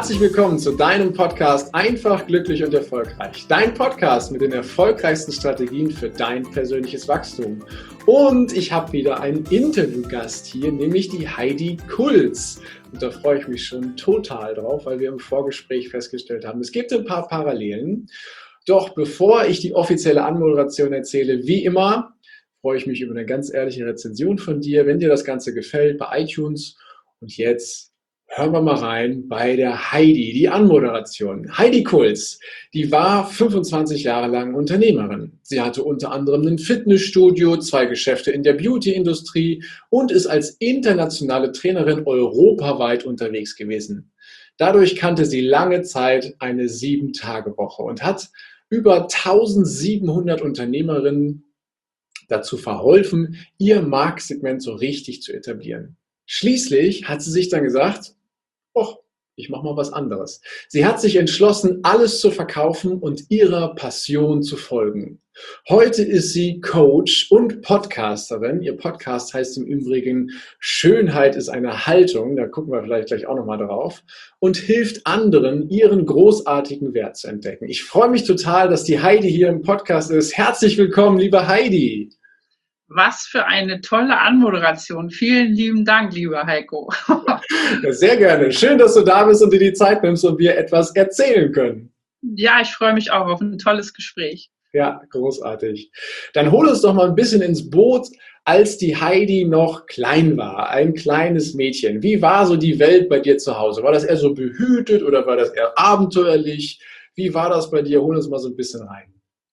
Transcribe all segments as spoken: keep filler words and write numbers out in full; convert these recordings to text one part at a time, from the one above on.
Herzlich willkommen zu deinem Podcast Einfach, glücklich und erfolgreich. Dein Podcast mit den erfolgreichsten Strategien für dein persönliches Wachstum. Und ich habe wieder einen Interviewgast hier, nämlich die Heidi Kulz. Und da freue ich mich schon total drauf, weil wir im Vorgespräch festgestellt haben, es gibt ein paar Parallelen. Doch bevor ich die offizielle Anmoderation erzähle, wie immer, freue ich mich über eine ganz ehrliche Rezension von dir, wenn dir das Ganze gefällt, bei iTunes. Und jetzt hören wir mal rein bei der Heidi, die Anmoderation. Heidi Kulz, die war fünfundzwanzig Jahre lang Unternehmerin. Sie hatte unter anderem ein Fitnessstudio, zwei Geschäfte in der Beauty-Industrie und ist als internationale Trainerin europaweit unterwegs gewesen. Dadurch kannte sie lange Zeit eine Sieben-Tage-Woche und hat über eintausendsiebenhundert Unternehmerinnen dazu verholfen, ihr Marktsegment so richtig zu etablieren. Schließlich hat sie sich dann gesagt, oh, ich mache mal was anderes. Sie hat sich entschlossen, alles zu verkaufen und ihrer Passion zu folgen. Heute ist sie Coach und Podcasterin. Ihr Podcast heißt im Übrigen Schönheit ist eine Haltung, da gucken wir vielleicht gleich auch nochmal drauf, und hilft anderen, ihren großartigen Wert zu entdecken. Ich freue mich total, dass die Heidi hier im Podcast ist. Herzlich willkommen, liebe Heidi. Was für eine tolle Anmoderation. Vielen lieben Dank, lieber Heiko. Ja, sehr gerne. Schön, dass du da bist und dir die Zeit nimmst und wir etwas erzählen können. Ja, ich freue mich auch auf ein tolles Gespräch. Ja, großartig. Dann hol uns doch mal ein bisschen ins Boot, als die Heidi noch klein war, ein kleines Mädchen. Wie war so die Welt bei dir zu Hause? War das eher so behütet oder war das eher abenteuerlich? Wie war das bei dir? Hol uns mal so ein bisschen rein.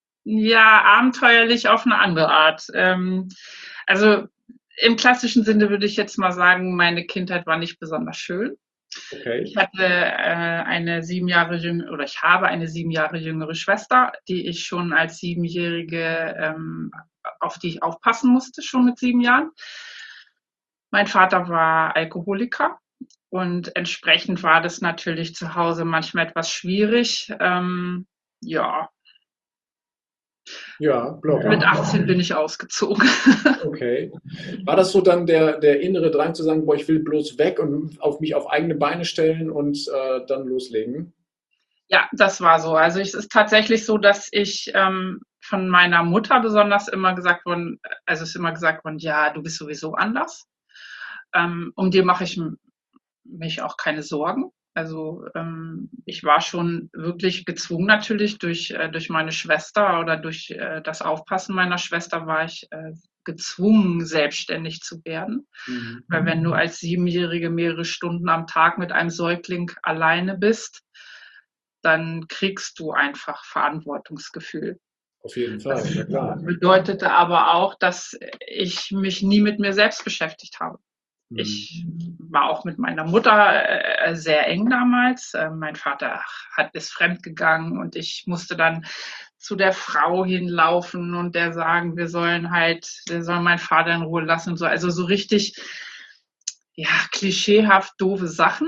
Ja, abenteuerlich auf eine andere Art. Ähm, also im klassischen Sinne würde ich jetzt mal sagen, meine Kindheit war nicht besonders schön. Okay. Ich hatte äh, eine sieben Jahre jüngere, oder ich habe eine sieben Jahre jüngere Schwester, die ich schon als Siebenjährige, ähm, auf die ich aufpassen musste, schon mit sieben Jahren. Mein Vater war Alkoholiker und entsprechend war das natürlich zu Hause manchmal etwas schwierig. Ähm, ja. Ja, Blogger. Mit achtzehn bin ich ausgezogen. Okay. War das so dann der, der innere Drang zu sagen, boah, ich will bloß weg und auf mich auf eigene Beine stellen und äh, dann loslegen? Ja, das war so. Also es ist tatsächlich so, dass ich ähm, von meiner Mutter besonders immer gesagt worden, also es ist immer gesagt worden, ja, du bist sowieso anders. Ähm, um dir mache ich m- mich auch keine Sorgen. Also ähm, ich war schon wirklich gezwungen natürlich durch, äh, durch meine Schwester oder durch äh, das Aufpassen meiner Schwester war ich äh, gezwungen, selbstständig zu werden. Mhm. Weil wenn du als Siebenjährige mehrere Stunden am Tag mit einem Säugling alleine bist, dann kriegst du einfach Verantwortungsgefühl. Auf jeden Fall, Das ja klar. bedeutete aber auch, dass ich mich nie mit mir selbst beschäftigt habe. Mhm. Ich war auch mit meiner Mutter äh, sehr eng damals. Äh, mein Vater hat ist fremdgegangen und ich musste dann zu der Frau hinlaufen und der sagen, wir sollen halt, wir sollen meinen Vater in Ruhe lassen und so. Also so richtig, ja, klischeehaft doofe Sachen.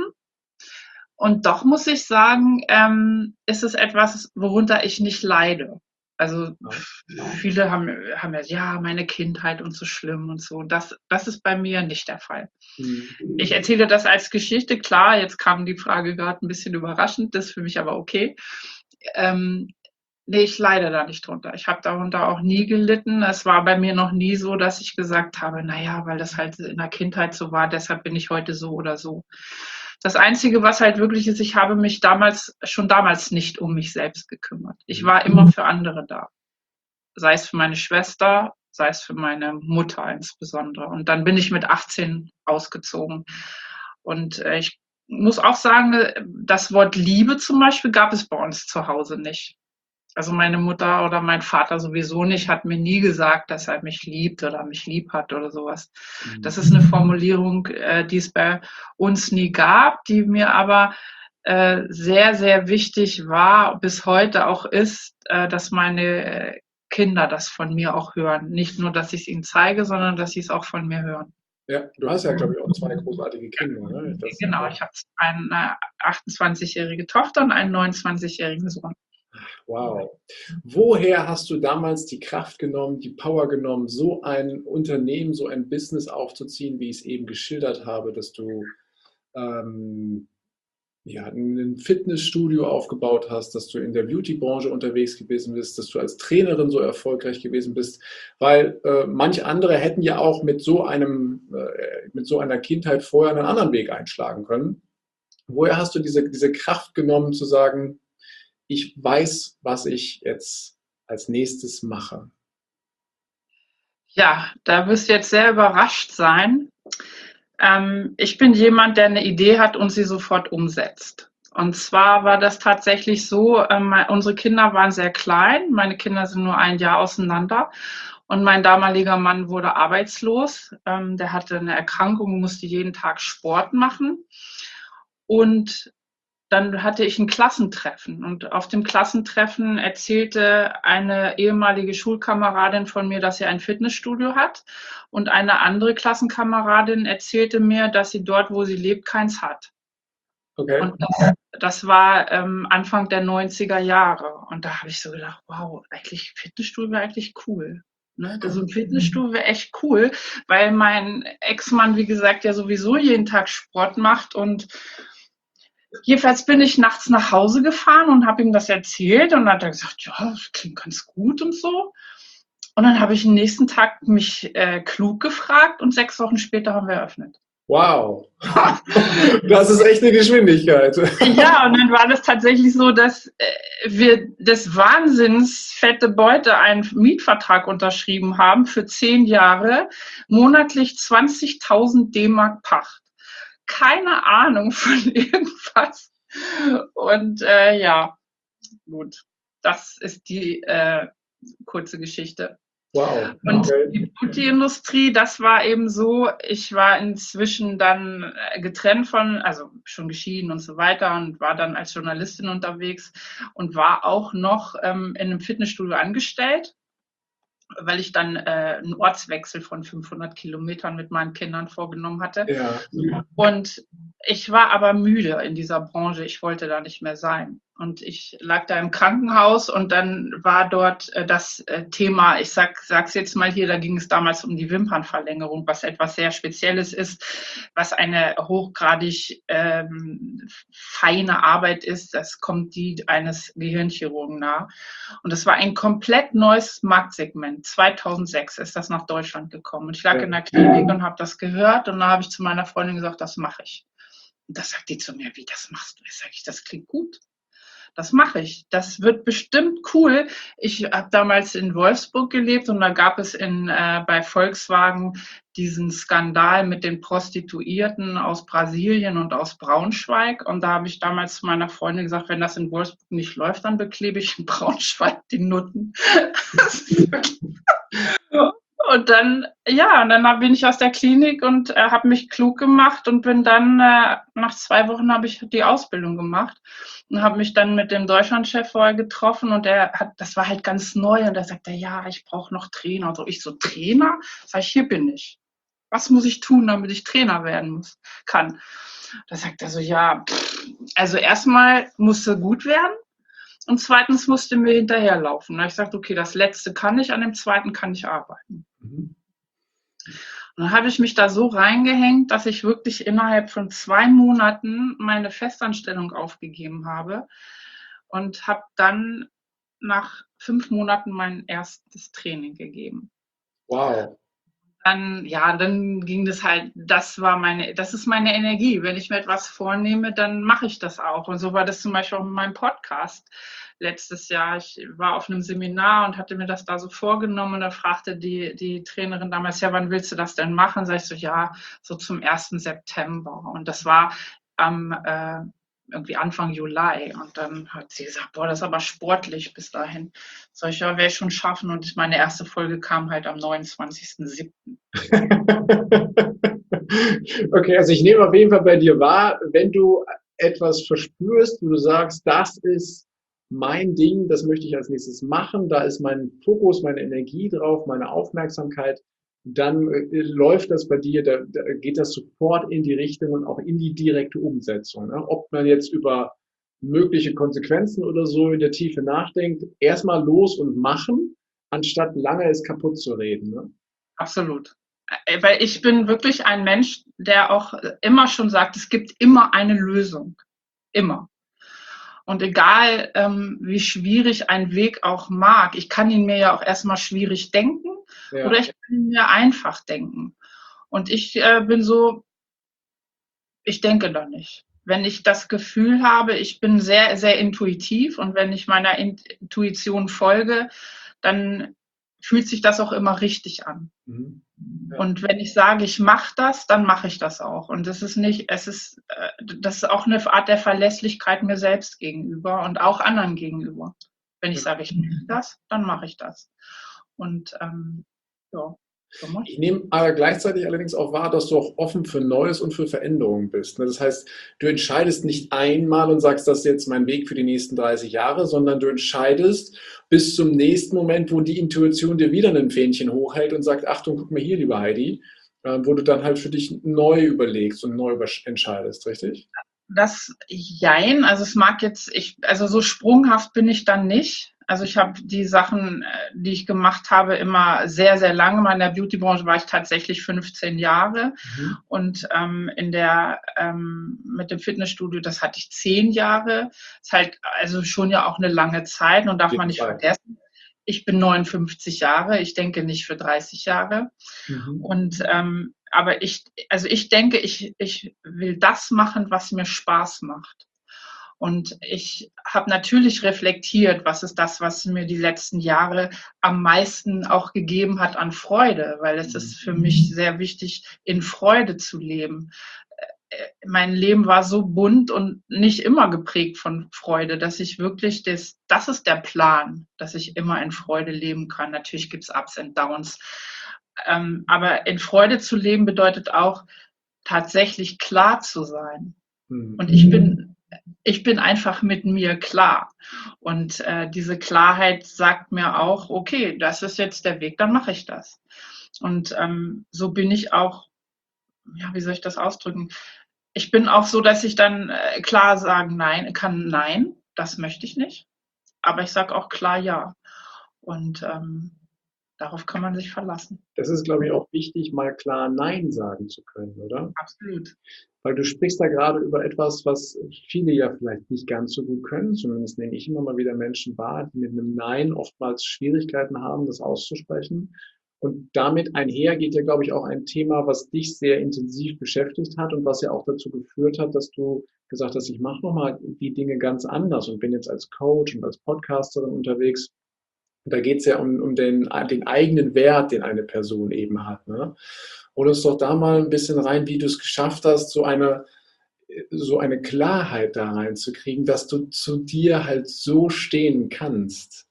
Und doch muss ich sagen, ähm, ist es etwas, worunter ich nicht leide. Also viele haben, haben ja, ja, meine Kindheit und so schlimm und so. Das, das ist bei mir nicht der Fall. Mhm. Ich erzähle das als Geschichte, klar, jetzt kam die Frage gerade ein bisschen überraschend, das ist für mich aber okay. Ähm, nee, ich leide da nicht drunter. Ich habe darunter auch nie gelitten. Es war bei mir noch nie so, dass ich gesagt habe, naja, weil das halt in der Kindheit so war, deshalb bin ich heute so oder so. Das Einzige, was halt wirklich ist, ich habe mich damals, schon damals nicht um mich selbst gekümmert. Ich war immer für andere da. Sei es für meine Schwester, sei es für meine Mutter insbesondere. Und dann bin ich mit achtzehn ausgezogen. Und äh, ich muss auch sagen, das Wort Liebe zum Beispiel gab es bei uns zu Hause nicht. Also meine Mutter oder mein Vater sowieso nicht, hat mir nie gesagt, dass er mich liebt oder mich lieb hat oder sowas. Das ist eine Formulierung, äh, die es bei uns nie gab, die mir aber äh, sehr, sehr wichtig war, bis heute auch ist, äh, dass meine Kinder das von mir auch hören. Nicht nur, dass ich es ihnen zeige, sondern dass sie es auch von mir hören. Ja, du hast ja, glaube ich, auch zwei großartige Kinder, ne? Das, Genau, ich habe eine achtundzwanzigjährige Tochter und einen neunundzwanzigjährigen Sohn. wow. Woher hast du damals die Kraft genommen, die Power genommen, so ein Unternehmen, so ein Business aufzuziehen, wie ich es eben geschildert habe, dass du ähm, ja, ein Fitnessstudio aufgebaut hast, dass du in der Beauty-Branche unterwegs gewesen bist, dass du als Trainerin so erfolgreich gewesen bist, weil äh, manche andere hätten ja auch mit so einem, äh, mit so einer Kindheit vorher einen anderen Weg einschlagen können. Woher hast du diese, diese Kraft genommen zu sagen, ich weiß, was ich jetzt als nächstes mache? Ja, da wirst du jetzt sehr überrascht sein. Ähm, ich bin jemand, der eine Idee hat und sie sofort umsetzt. Und zwar war das tatsächlich so, ähm, unsere Kinder waren sehr klein, meine Kinder sind nur ein Jahr auseinander und mein damaliger Mann wurde arbeitslos. Ähm, der hatte eine Erkrankung, musste jeden Tag Sport machen und dann hatte ich ein Klassentreffen und auf dem Klassentreffen erzählte eine ehemalige Schulkameradin von mir, dass sie ein Fitnessstudio hat und eine andere Klassenkameradin erzählte mir, dass sie dort, wo sie lebt, keins hat. Okay. Und das, das war ähm, Anfang der neunziger Jahre und da habe ich so gedacht, wow, eigentlich Fitnessstudio wäre eigentlich cool. Ne? So ein Fitnessstudio wäre echt cool, weil mein Ex-Mann, wie gesagt, ja sowieso jeden Tag Sport macht und jedenfalls bin ich nachts nach Hause gefahren und habe ihm das erzählt und dann hat er gesagt, ja, das klingt ganz gut und so. Und dann habe ich am nächsten Tag mich äh, klug gefragt und sechs Wochen später haben wir eröffnet. Wow, das ist echt eine Geschwindigkeit. Ja, und dann war das tatsächlich so, dass äh, wir des Wahnsinns fette Beute einen Mietvertrag unterschrieben haben für zehn Jahre, monatlich zwanzigtausend D-Mark Pacht. Keine Ahnung von irgendwas. Und äh, ja, gut, das ist die äh, kurze Geschichte. Wow. Und Okay. die Beauty-Industrie, das war eben so, ich war inzwischen dann getrennt von, also schon geschieden und so weiter und war dann als Journalistin unterwegs und war auch noch ähm, in einem Fitnessstudio angestellt, weil ich dann äh, einen Ortswechsel von fünfhundert Kilometern mit meinen Kindern vorgenommen hatte. Ja. Und ich war aber müde in dieser Branche. Ich wollte da nicht mehr sein. Und ich lag da im Krankenhaus und dann war dort äh, das äh, Thema, ich sag, sag's jetzt mal hier, da ging es damals um die Wimpernverlängerung, was etwas sehr Spezielles ist, was eine hochgradig ähm, feine Arbeit ist. Das kommt die eines Gehirnchirurgen nah. Und das war ein komplett neues Marktsegment. zweitausendsechs ist das nach Deutschland gekommen. Und ich lag Ja. in der Klinik und habe das gehört und da habe ich zu meiner Freundin gesagt, das mache ich. Und da sagt die zu mir, wie, das machst du? Ich sage, das klingt gut. Das mache ich. Das wird bestimmt cool. Ich habe damals in Wolfsburg gelebt und da gab es in, äh, bei Volkswagen diesen Skandal mit den Prostituierten aus Brasilien und aus Braunschweig. Und da habe ich damals zu meiner Freundin gesagt, wenn das in Wolfsburg nicht läuft, dann beklebe ich in Braunschweig die Nutten. Und dann, ja, und dann bin ich aus der Klinik und äh, habe mich klug gemacht und bin dann, äh, nach zwei Wochen habe ich die Ausbildung gemacht und habe mich dann mit dem Deutschlandchef vorher getroffen und der hat, das war halt ganz neu und er sagte, ja, ich brauche noch Trainer. Und so, ich so, Trainer? Sag ich, hier bin ich. Was muss ich tun, damit ich Trainer werden muss, kann? Da sagt er so, ja, pff, also erstmal musste gut werden. Und zweitens musste mir hinterherlaufen. Ich sagte, okay, das letzte kann ich, an dem zweiten kann ich arbeiten. Mhm. Und dann habe ich mich da so reingehängt, dass ich wirklich innerhalb von zwei Monaten meine Festanstellung aufgegeben habe und habe dann nach fünf Monaten mein erstes Training gegeben. Wow. Dann, ja, dann ging das halt, das war meine, das ist meine Energie. Wenn ich mir etwas vornehme, dann mache ich das auch. Und so war das zum Beispiel auch mit meinem Podcast letztes Jahr. Ich war auf einem Seminar und hatte mir das da so vorgenommen und da fragte die, die Trainerin damals, ja, wann willst du das denn machen? Sag ich so, ja, so zum ersten September. Und das war am, äh, irgendwie Anfang Juli. Und dann hat sie gesagt, boah, das ist aber sportlich bis dahin. Sag ich, ja, werde ich schon schaffen. Und meine erste Folge kam halt am neunundzwanzigsten siebten Okay, also ich nehme auf jeden Fall bei dir wahr, wenn du etwas verspürst, wo du sagst, das ist mein Ding, das möchte ich als nächstes machen, da ist mein Fokus, meine Energie drauf, meine Aufmerksamkeit, dann äh, läuft das bei dir, da, da geht das sofort in die Richtung und auch in die direkte Umsetzung. Ne? Ob man jetzt über mögliche Konsequenzen oder so in der Tiefe nachdenkt, erstmal los und machen, anstatt lange es kaputt zu reden. Ne? Absolut. Weil ich bin wirklich ein Mensch, der auch immer schon sagt, es gibt immer eine Lösung. Immer. Und egal, ähm, wie schwierig ein Weg auch mag, ich kann ihn mir ja auch erstmal schwierig denken Ja. oder ich kann ihn mir einfach denken. Und ich äh, bin so, ich denke da nicht. Wenn ich das Gefühl habe, ich bin sehr, sehr intuitiv und wenn ich meiner Intuition folge, dann fühlt sich das auch immer richtig an. Mhm. Ja. Und wenn ich sage, ich mache das, dann mache ich das auch. Und das ist nicht, es ist, äh, das ist auch eine Art der Verlässlichkeit mir selbst gegenüber und auch anderen gegenüber. Wenn ich sage, ich mache das, dann mache ich das. Und ähm, ja, so mache ich. Ich nehme aber gleichzeitig allerdings auch wahr, dass du auch offen für Neues und für Veränderungen bist. Das heißt, du entscheidest nicht einmal und sagst, das ist jetzt mein Weg für die nächsten dreißig Jahre, sondern du entscheidest bis zum nächsten Moment, wo die Intuition dir wieder ein Fähnchen hochhält und sagt, Achtung, guck mal hier, liebe Heidi, wo du dann halt für dich neu überlegst und neu entscheidest, richtig? Das Jein, also es mag jetzt, ich, also so sprunghaft bin ich dann nicht. Also ich habe die Sachen, die ich gemacht habe, immer sehr, sehr lange. In meiner Beauty-Branche war ich tatsächlich fünfzehn Jahre mhm. und ähm, in der ähm, mit dem Fitnessstudio, das hatte ich zehn Jahre. Das ist halt also schon ja auch eine lange Zeit und darf man nicht vergessen. Ich bin neunundfünfzig Jahre, ich denke nicht für dreißig Jahre. Mhm. Und ähm, aber ich, also ich denke, ich, ich will das machen, was mir Spaß macht. Und ich habe natürlich reflektiert, was ist das, was mir die letzten Jahre am meisten auch gegeben hat an Freude, weil es ist für mich sehr wichtig, in Freude zu leben. Mein Leben war so bunt und nicht immer geprägt von Freude, dass ich wirklich, das, das ist der Plan, dass ich immer in Freude leben kann. Natürlich gibt es Ups und Downs. Ähm, aber in Freude zu leben bedeutet auch, tatsächlich klar zu sein. Mhm. Und ich bin, ich bin einfach mit mir klar. Und äh, diese Klarheit sagt mir auch, okay, das ist jetzt der Weg, dann mache ich das. Und ähm, so bin ich auch, ja, wie soll ich das ausdrücken? Ich bin auch so, dass ich dann äh, klar sagen nein, kann nein, das möchte ich nicht. Aber ich sage auch klar ja. Und ähm, darauf kann man sich verlassen. Das ist, glaube ich, auch wichtig, mal klar Nein sagen zu können, oder? Absolut. Weil du sprichst da gerade über etwas, was viele ja vielleicht nicht ganz so gut können. Zumindest nehme ich immer mal wieder Menschen wahr, die mit einem Nein oftmals Schwierigkeiten haben, das auszusprechen. Und damit einher geht ja, glaube ich, auch ein Thema, was dich sehr intensiv beschäftigt hat und was ja auch dazu geführt hat, dass du gesagt hast, ich mache nochmal die Dinge ganz anders und bin jetzt als Coach und als Podcasterin unterwegs. Da geht es ja um, um den, den eigenen Wert, den eine Person eben hat. Ne? Hol uns doch da mal ein bisschen rein, wie du es geschafft hast, so eine, so eine Klarheit da reinzukriegen, dass du zu dir halt so stehen kannst.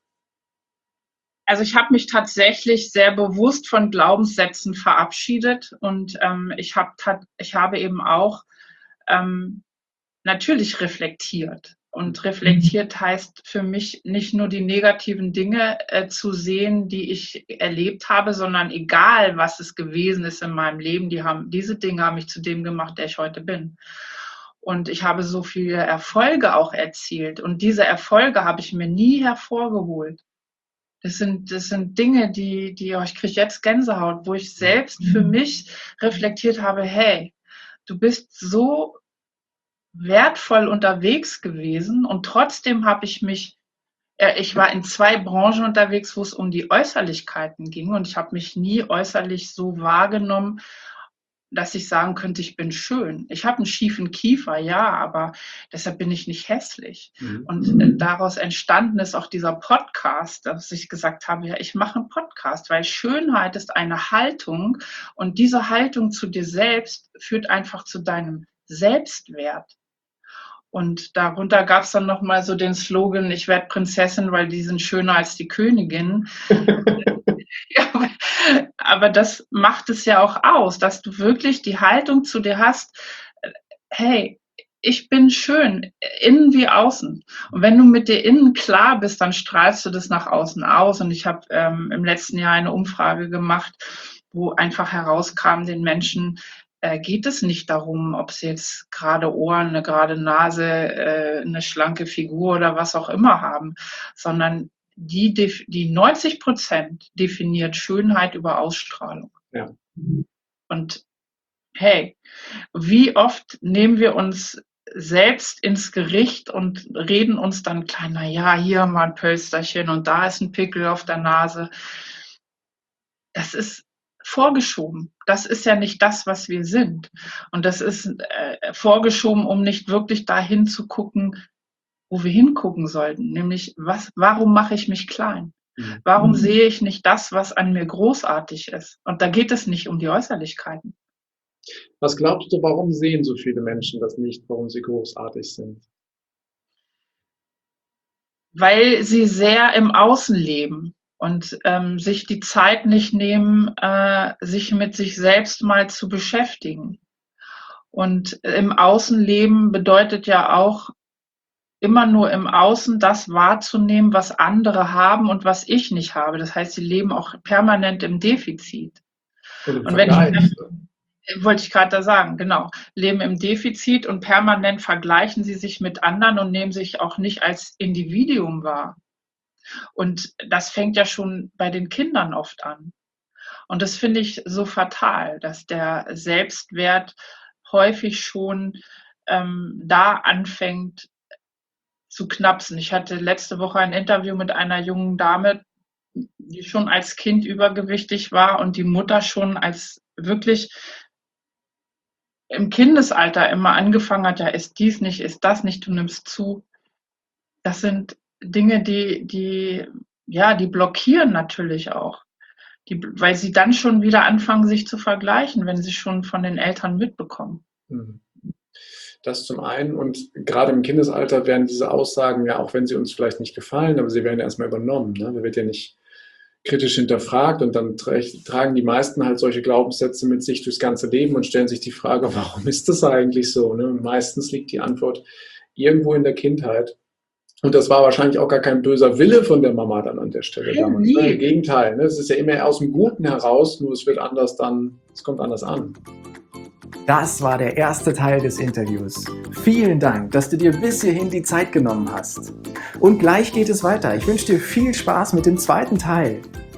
Also ich habe mich tatsächlich sehr bewusst von Glaubenssätzen verabschiedet und ähm, ich, hab, ich habe eben auch ähm, natürlich reflektiert. Und reflektiert heißt für mich nicht nur die negativen Dinge äh, zu sehen, die ich erlebt habe, sondern egal, was es gewesen ist in meinem Leben, die haben, diese Dinge haben mich zu dem gemacht, der ich heute bin. Und ich habe so viele Erfolge auch erzielt. Und diese Erfolge habe ich mir nie hervorgeholt. Das sind, das sind Dinge, die, die, oh, ich kriege jetzt Gänsehaut, wo ich selbst für mich reflektiert habe, hey, du bist so wertvoll unterwegs gewesen und trotzdem habe ich mich, äh, ich war in zwei Branchen unterwegs, wo es um die Äußerlichkeiten ging und ich habe mich nie äußerlich so wahrgenommen, dass ich sagen könnte, ich bin schön. Ich habe einen schiefen Kiefer, ja, aber deshalb bin ich nicht hässlich. Mhm. Und äh, daraus entstanden ist auch dieser Podcast, dass ich gesagt habe, ja, ich mache einen Podcast, weil Schönheit ist eine Haltung und diese Haltung zu dir selbst führt einfach zu deinem Selbstwert. Und darunter gab es dann nochmal so den Slogan, ich werde Prinzessin, weil die sind schöner als die Königin. Ja, aber, aber das macht es ja auch aus, dass du wirklich die Haltung zu dir hast, hey, ich bin schön, innen wie außen. Und wenn du mit dir innen klar bist, dann strahlst du das nach außen aus. Und ich habe ähm, im letzten Jahr eine Umfrage gemacht, wo einfach herauskam, den Menschen äh, geht es nicht darum, ob sie jetzt gerade Ohren, eine gerade Nase, äh, eine schlanke Figur oder was auch immer haben, sondern die, die neunzig Prozent definiert Schönheit über Ausstrahlung. Ja. Und hey, wie oft nehmen wir uns selbst ins Gericht und reden uns dann klein, na ja, hier mal ein Pölsterchen und da ist ein Pickel auf der Nase. Das ist vorgeschoben. Das ist ja nicht das, was wir sind. Und das ist äh, vorgeschoben, um nicht wirklich dahin zu gucken, wo wir hingucken sollten. Nämlich, was, warum mache ich mich klein? Warum sehe ich nicht das, was an mir großartig ist? Und da geht es nicht um die Äußerlichkeiten. Was glaubst du, warum sehen so viele Menschen das nicht, warum sie großartig sind? Weil sie sehr im Außen leben und ähm, sich die Zeit nicht nehmen, äh, sich mit sich selbst mal zu beschäftigen. Und im Außenleben bedeutet ja auch, immer nur im Außen das wahrzunehmen, was andere haben und was ich nicht habe. Das heißt, sie leben auch permanent im Defizit. Und, und wenn ich, wollte ich gerade da sagen, genau, leben im Defizit und permanent vergleichen sie sich mit anderen und nehmen sich auch nicht als Individuum wahr. Und das fängt ja schon bei den Kindern oft an. Und das finde ich so fatal, dass der Selbstwert häufig schon ähm, da anfängt, zu knapsen. Ich hatte letzte Woche ein Interview mit einer jungen Dame, die schon als Kind übergewichtig war und die Mutter schon als wirklich im Kindesalter immer angefangen hat, ja, ist dies nicht, ist das nicht, du nimmst zu. Das sind Dinge, die, die, ja, die blockieren natürlich auch. Die, weil sie dann schon wieder anfangen, sich zu vergleichen, wenn sie schon von den Eltern mitbekommen. Mhm. Das zum einen, und gerade im Kindesalter werden diese Aussagen ja, auch wenn sie uns vielleicht nicht gefallen, aber sie werden ja erstmal übernommen. Ne? Da wird ja nicht kritisch hinterfragt und dann tragen die meisten halt solche Glaubenssätze mit sich durchs ganze Leben und stellen sich die Frage, warum ist das eigentlich so? Ne? Und meistens liegt die Antwort irgendwo in der Kindheit. Und das war wahrscheinlich auch gar kein böser Wille von der Mama dann an der Stelle damals. Ne? Im Gegenteil, ne? Es ist ja immer aus dem Guten heraus, nur es wird anders dann, es kommt anders an. Das war der erste Teil des Interviews. Vielen Dank, dass du dir bis hierhin die Zeit genommen hast. Und gleich geht es weiter. Ich wünsche dir viel Spaß mit dem zweiten Teil.